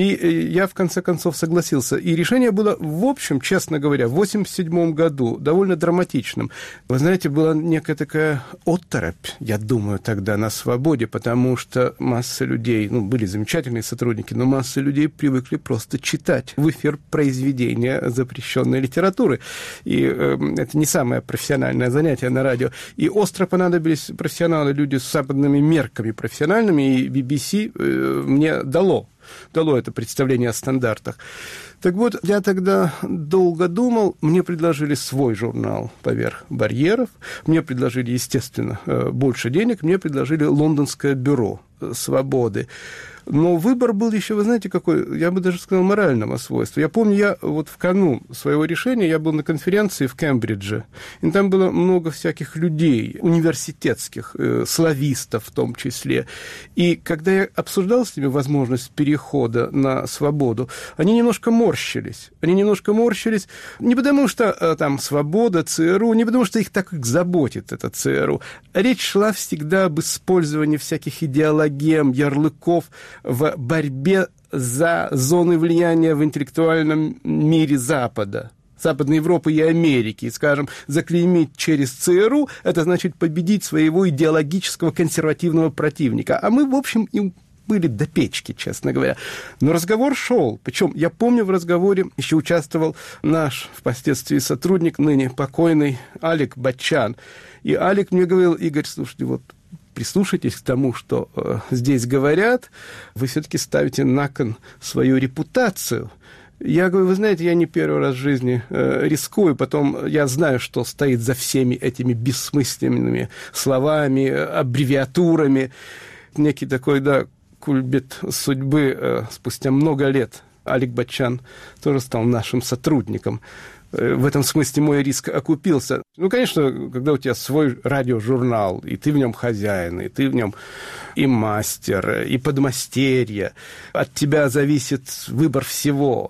и я в конце концов согласился. И решение было, в общем, честно говоря, в восемьдесят седьмом году довольно драматичным. Вы знаете, была некая такая оторопь, я думаю, тогда на «Свободе», потому что масса людей, ну, были замечательные сотрудники, но масса людей привыкли просто читать в эфир произведения запрещенной литературы. И э, это не самое профессиональное занятие на радио. И остро понадобились профессионалы, люди с западными мерками профессиональными, и би би си э, мне дало, дало это представление о стандартах. Так вот, я тогда долго думал, мне предложили свой журнал «Поверх барьеров», мне предложили, естественно, больше денег, мне предложили лондонское бюро «Свободы». Но выбор был еще, вы знаете, какой, я бы даже сказал, морального свойства. Я помню, я вот в канун своего решения, я был на конференции в Кембридже, и там было много всяких людей, университетских, э, славистов в том числе. И когда я обсуждал с ними возможность перехода на свободу, они немножко морщились. Они немножко морщились не потому, что э, там свобода, ЦРУ, не потому, что их так заботит это ЦРУ. Речь шла всегда об использовании всяких идеологем, ярлыков, в борьбе за зоны влияния в интеллектуальном мире Запада, Западной Европы и Америки. И, скажем, заклеймить через ЦРУ – это значит победить своего идеологического консервативного противника. А мы, в общем, им были до печки, честно говоря. Но разговор шел. Причем, я помню, в разговоре еще участвовал наш впоследствии сотрудник, ныне покойный Алик Баччан. И Алик мне говорил: Игорь, слушайте, вот прислушайтесь к тому, что э, здесь говорят, вы все-таки ставите на кон свою репутацию. Я говорю: вы знаете, я не первый раз в жизни э, рискую, потом я знаю, что стоит за всеми этими бессмысленными словами, аббревиатурами. Некий такой, да, кульбит судьбы. Э, спустя много лет Алик Баччан тоже стал нашим сотрудником. В этом смысле мой риск окупился. Ну, конечно, когда у тебя свой радиожурнал, и ты в нем хозяин, и ты в нем и мастер, и подмастерье, от тебя зависит выбор всего,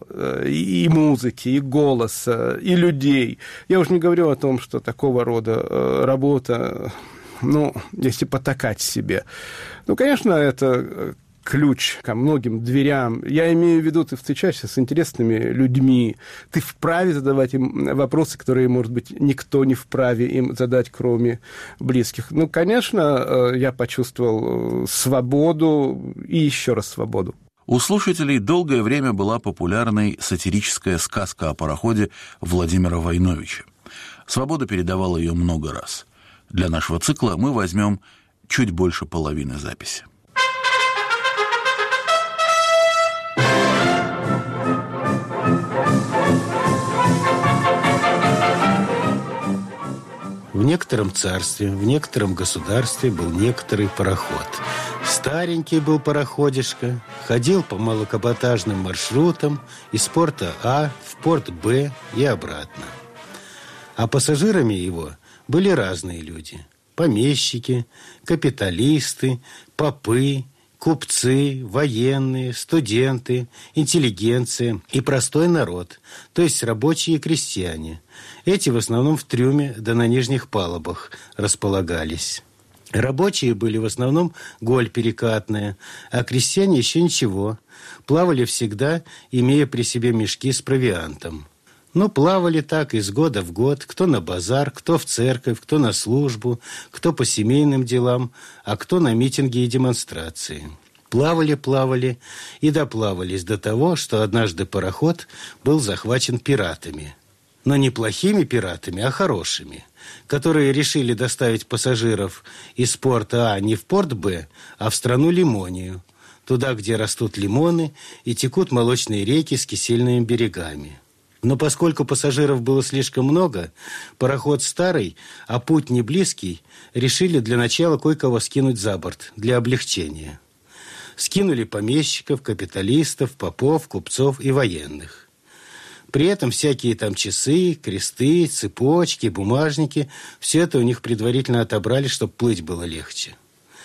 и музыки, и голоса, и людей. Я уже не говорю о том, что такого рода работа, ну, если потакать себе. Ну, конечно, это ключ ко многим дверям. Я имею в виду, ты встречаешься с интересными людьми, ты вправе задавать им вопросы, которые, может быть, никто не вправе им задать, кроме близких. Ну, конечно, я почувствовал свободу и еще раз свободу. У слушателей долгое время была популярной сатирическая сказка о пароходе Владимира Войновича. «Свобода» передавала ее много раз. Для нашего цикла мы возьмем чуть больше половины записи. В некотором царстве, в некотором государстве был некоторый пароход. Старенький был пароходишка, ходил по малокаботажным маршрутам из порта А в порт Б и обратно. А пассажирами его были разные люди. Помещики, капиталисты, попы, купцы, военные, студенты, интеллигенция и простой народ, то есть рабочие и крестьяне. Эти в основном в трюме да на нижних палубах располагались. Рабочие были в основном голь перекатная, а крестьяне еще ничего. Плавали всегда, имея при себе мешки с провиантом. Но плавали так из года в год, кто на базар, кто в церковь, кто на службу, кто по семейным делам, а кто на митинги и демонстрации. Плавали-плавали и доплавались до того, что однажды пароход был захвачен пиратами. Но не плохими пиратами, а хорошими, которые решили доставить пассажиров из порта А не в порт Б, а в страну Лимонию, туда, где растут лимоны и текут молочные реки с кисельными берегами. Но поскольку пассажиров было слишком много, пароход старый, а путь не близкий, решили для начала кое-кого скинуть за борт для облегчения. Скинули помещиков, капиталистов, попов, купцов и военных. При этом всякие там часы, кресты, цепочки, бумажники – все это у них предварительно отобрали, чтобы плыть было легче.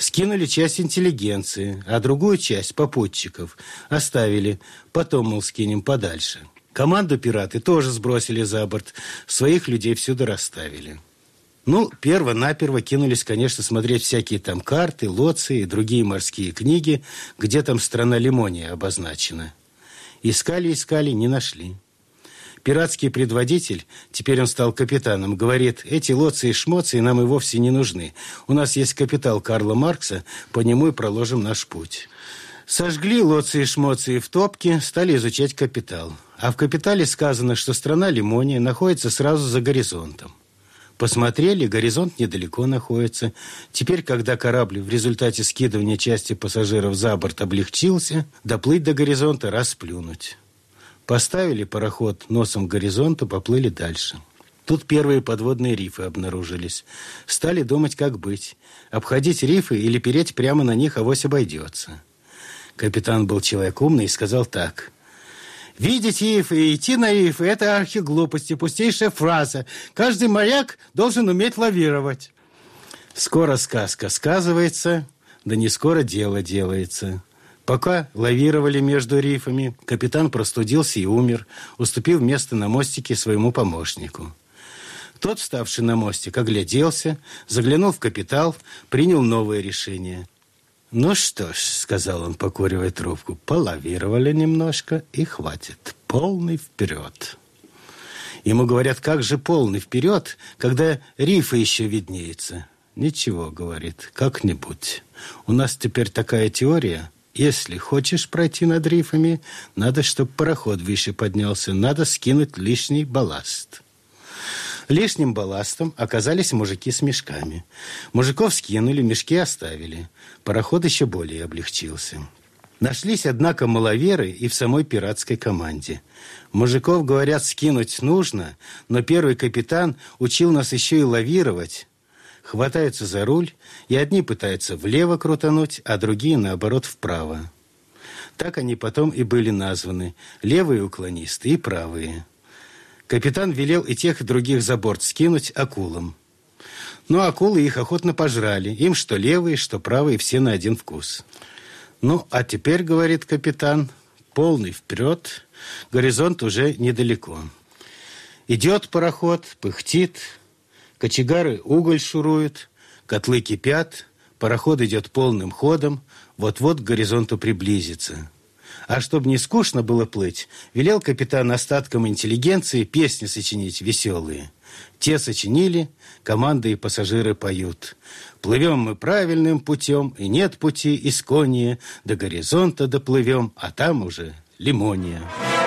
Скинули часть интеллигенции, а другую часть попутчиков оставили. Потом, мол, скинем подальше. Команду пираты тоже сбросили за борт. Своих людей всюду расставили. Ну, перво-наперво кинулись, конечно, смотреть всякие там карты, лоции и другие морские книги, где там страна Лимония обозначена. Искали, искали, не нашли. Пиратский предводитель, теперь он стал капитаном, говорит, эти лоции и шмоции нам и вовсе не нужны. У нас есть капитал Карла Маркса, по нему и проложим наш путь. Сожгли лоции и шмоции в топке, стали изучать капитал. А в капитале сказано, что страна Лимония находится сразу за горизонтом. Посмотрели, горизонт недалеко находится. Теперь, когда корабль в результате скидывания части пассажиров за борт облегчился, доплыть до горизонта, расплюнуть. Поставили пароход носом к горизонту, поплыли дальше. Тут первые подводные рифы обнаружились. Стали думать, как быть. Обходить рифы или переть прямо на них, авось обойдется. Капитан был человек умный и сказал так. «Видеть рифы и идти на рифы – это архиглупости, пустейшая фраза. Каждый моряк должен уметь лавировать». Скоро сказка сказывается, да не скоро дело делается. Пока лавировали между рифами, капитан простудился и умер, уступив место на мостике своему помощнику. Тот, вставший на мостик, огляделся, заглянул в капитал, принял новое решение. «Ну что ж», — сказал он, покуривая трубку, — «полавировали немножко и хватит. Полный вперед». Ему говорят, как же полный вперед, когда рифы еще виднеются? «Ничего», — говорит, — «как-нибудь. У нас теперь такая теория». Если хочешь пройти над рифами, надо, чтобы пароход выше поднялся, надо скинуть лишний балласт. Лишним балластом оказались мужики с мешками. Мужиков скинули, мешки оставили. Пароход еще более облегчился. Нашлись, однако, маловеры и в самой пиратской команде. Мужиков, говорят, скинуть нужно, но первый капитан учил нас еще и лавировать. Хватаются за руль, и одни пытаются влево крутануть, а другие, наоборот, вправо. Так они потом и были названы – левые уклонисты и правые. Капитан велел и тех, и других за борт скинуть акулам. Но акулы их охотно пожрали. Им что левые, что правые, все на один вкус. «Ну, а теперь, — говорит капитан, — полный вперед, горизонт уже недалеко. Идет пароход, пыхтит, кочегары уголь шуруют, котлы кипят, пароход идет полным ходом, вот-вот к горизонту приблизится. А чтобы не скучно было плыть, велел капитан остаткам интеллигенции песни сочинить веселые. Те сочинили, команда и пассажиры поют. Плывем мы правильным путем, и нет пути исконнее, до горизонта доплывем, а там уже Лимония».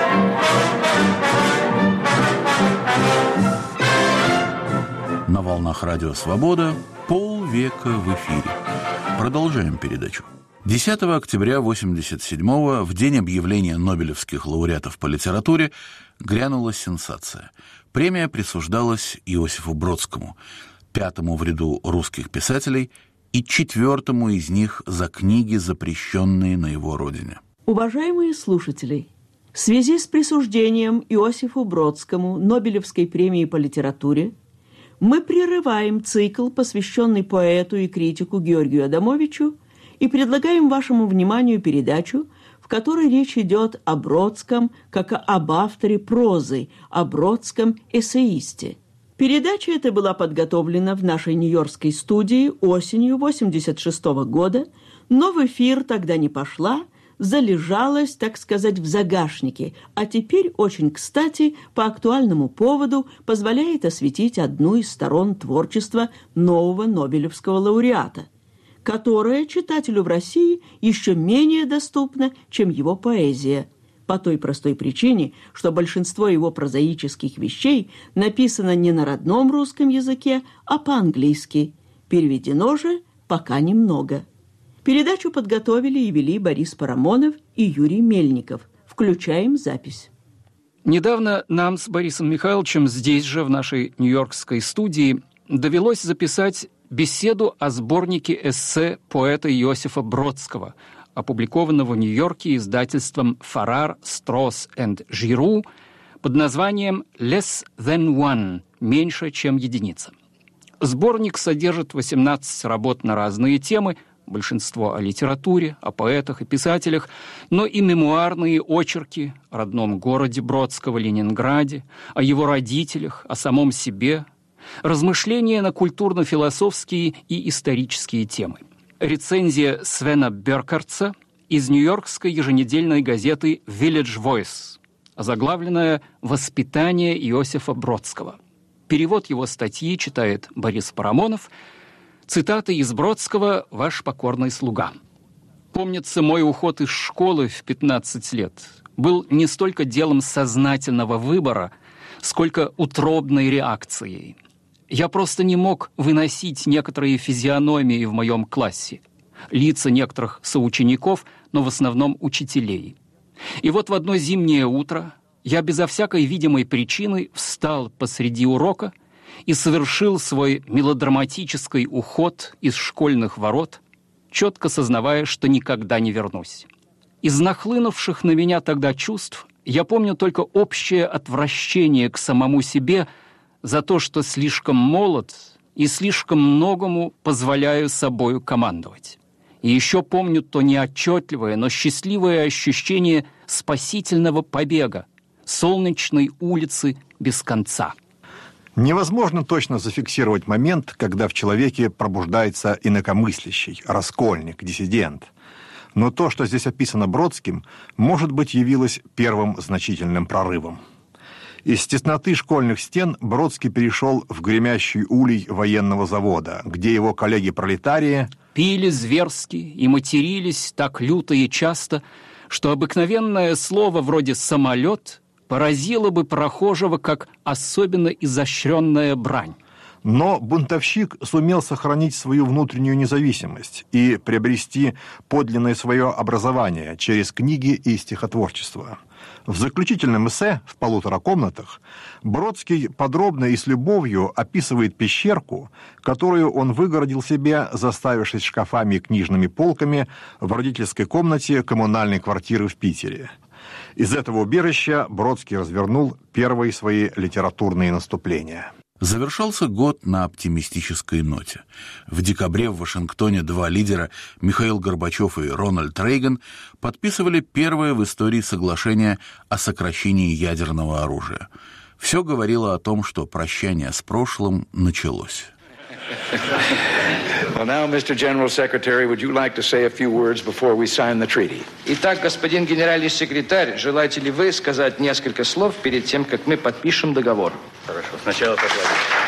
На волнах радио «Свобода» полвека в эфире. Продолжаем передачу. десятого октября восемьдесят седьмого, в день объявления нобелевских лауреатов по литературе, грянула сенсация. Премия присуждалась Иосифу Бродскому, пятому в ряду русских писателей и четвертому из них за книги, запрещенные на его родине. Уважаемые слушатели, в связи с присуждением Иосифу Бродскому Нобелевской премии по литературе мы прерываем цикл, посвященный поэту и критику Георгию Адамовичу, и предлагаем вашему вниманию передачу, в которой речь идет о Бродском как об авторе прозы, о Бродском эссеисте. Передача эта была подготовлена в нашей нью-йоркской студии осенью восемьдесят шестого года, но в эфир тогда не пошла, залежалась, так сказать, в загашнике, а теперь очень кстати, по актуальному поводу, позволяет осветить одну из сторон творчества нового нобелевского лауреата, которая читателю в России еще менее доступна, чем его поэзия, по той простой причине, что большинство его прозаических вещей написано не на родном русском языке, а по-английски. Переведено же пока немного. Передачу подготовили и вели Борис Парамонов и Юрий Мельников. Включаем запись. Недавно нам с Борисом Михайловичем здесь же, в нашей нью-йоркской студии, довелось записать беседу о сборнике эссе поэта Иосифа Бродского, опубликованного в Нью-Йорке издательством «Фаррар, Стросс энд Жиру» под названием «Less than one» – «Меньше, чем единица». Сборник содержит восемнадцать работ на разные темы, большинство о литературе, о поэтах и писателях, но и мемуарные очерки о родном городе Бродского, Ленинграде, о его родителях, о самом себе, размышления на культурно-философские и исторические темы. Рецензия Свена Беркартса из нью-йоркской еженедельной газеты «Village Voice», озаглавленная «Воспитание Иосифа Бродского». Перевод его статьи читает Борис Парамонов. Цитаты из Бродского «Ваш покорный слуга». «Помнится, мой уход из школы в пятнадцать лет был не столько делом сознательного выбора, сколько утробной реакцией. Я просто не мог выносить некоторые физиономии в моем классе, лица некоторых соучеников, но в основном учителей. И вот в одно зимнее утро я безо всякой видимой причины встал посреди урока и совершил свой мелодраматический уход из школьных ворот, четко сознавая, что никогда не вернусь. Из нахлынувших на меня тогда чувств я помню только общее отвращение к самому себе за то, что слишком молод и слишком многому позволяю собою командовать. И еще помню то неотчетливое, но счастливое ощущение спасительного побега, солнечной улицы без конца. Невозможно точно зафиксировать момент, когда в человеке пробуждается инакомыслящий, раскольник, диссидент. Но то, что здесь описано Бродским, может быть, явилось первым значительным прорывом. Из тесноты школьных стен Бродский перешел в гремящий улей военного завода, где его коллеги-пролетарии пили зверски и матерились так люто и часто, что обыкновенное слово вроде «самолет» поразило бы прохожего как особенно изощренная брань. Но бунтовщик сумел сохранить свою внутреннюю независимость и приобрести подлинное свое образование через книги и стихотворчество. В заключительном эссе «В полутора комнатах» Бродский подробно и с любовью описывает пещерку, которую он выгородил себе, заставившись шкафами и книжными полками в родительской комнате коммунальной квартиры в Питере. Из этого убежища Бродский развернул первые свои литературные наступления. Завершался год на оптимистической ноте. В декабре в Вашингтоне два лидера, Михаил Горбачев и Рональд Рейган, подписывали первое в истории соглашение о сокращении ядерного оружия. Все говорило о том, что прощание с прошлым началось. Well, now, мистер General Secretary, would you like to say a few words before we sign the treaty? Итак, господин генеральный секретарь, желаете ли вы сказать несколько слов перед тем, как мы подпишем договор? Хорошо, сначала покладем.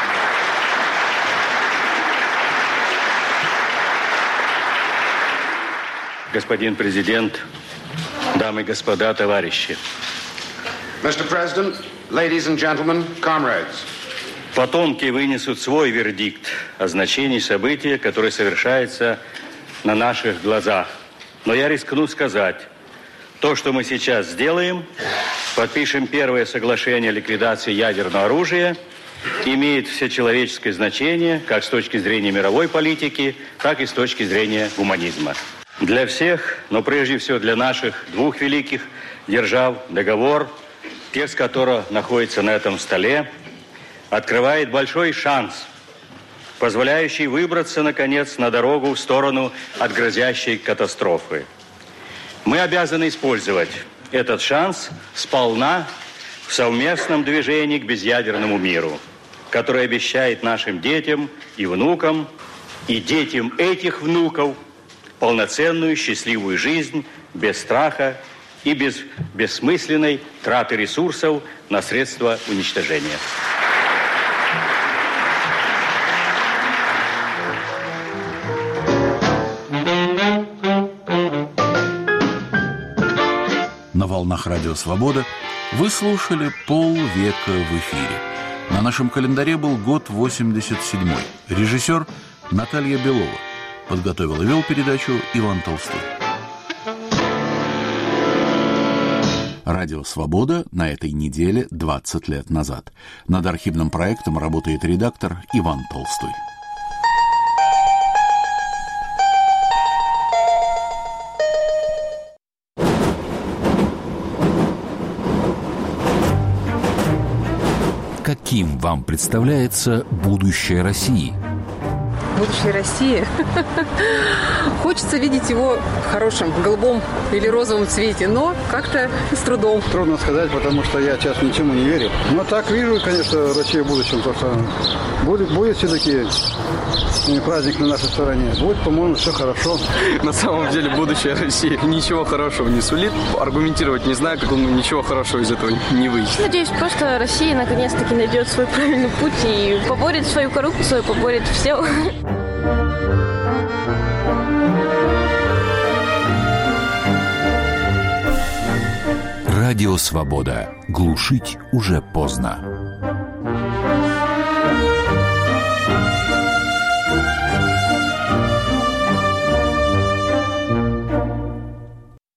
Господин президент, дамы и господа, товарищи. мистер President, ladies and gentlemen, comrades. Потомки вынесут свой вердикт о значении события, которое совершается на наших глазах. Но я рискну сказать, то, что мы сейчас сделаем, подпишем первое соглашение о ликвидации ядерного оружия, имеет всечеловеческое значение как с точки зрения мировой политики, так и с точки зрения гуманизма. Для всех, но прежде всего для наших двух великих держав, договор, текст которого находится на этом столе, открывает большой шанс, позволяющий выбраться, наконец, на дорогу в сторону от грозящей катастрофы. Мы обязаны использовать этот шанс сполна в совместном движении к безъядерному миру, который обещает нашим детям и внукам, и детям этих внуков полноценную счастливую жизнь без страха и без бессмысленной траты ресурсов на средства уничтожения. На волнах Радио Свобода вы слушали «Полвека в эфире». На нашем календаре был год восемьдесят седьмой. Режиссер Наталья Белова. Подготовил и вел передачу Иван Толстой. Радио «Свобода» на этой неделе двадцать лет назад. Над архивным проектом работает редактор Иван Толстой. Каким вам представляется будущее России? будущей России. Хочется видеть его в хорошем, голубом или розовом цвете, но как-то с трудом. Трудно сказать, потому что я сейчас ничему не верю. Но так вижу, конечно, Россию в будущем, то что будет, будет все-таки праздник на нашей стороне. Будет, по-моему, все хорошо. На самом деле будущее России ничего хорошего не сулит. Аргументировать не знаю, как он ничего хорошего из этого не выйдет. Надеюсь, просто Россия наконец-таки найдет свой правильный путь и поборет свою коррупцию, поборет все. Радио «Свобода». Глушить уже поздно.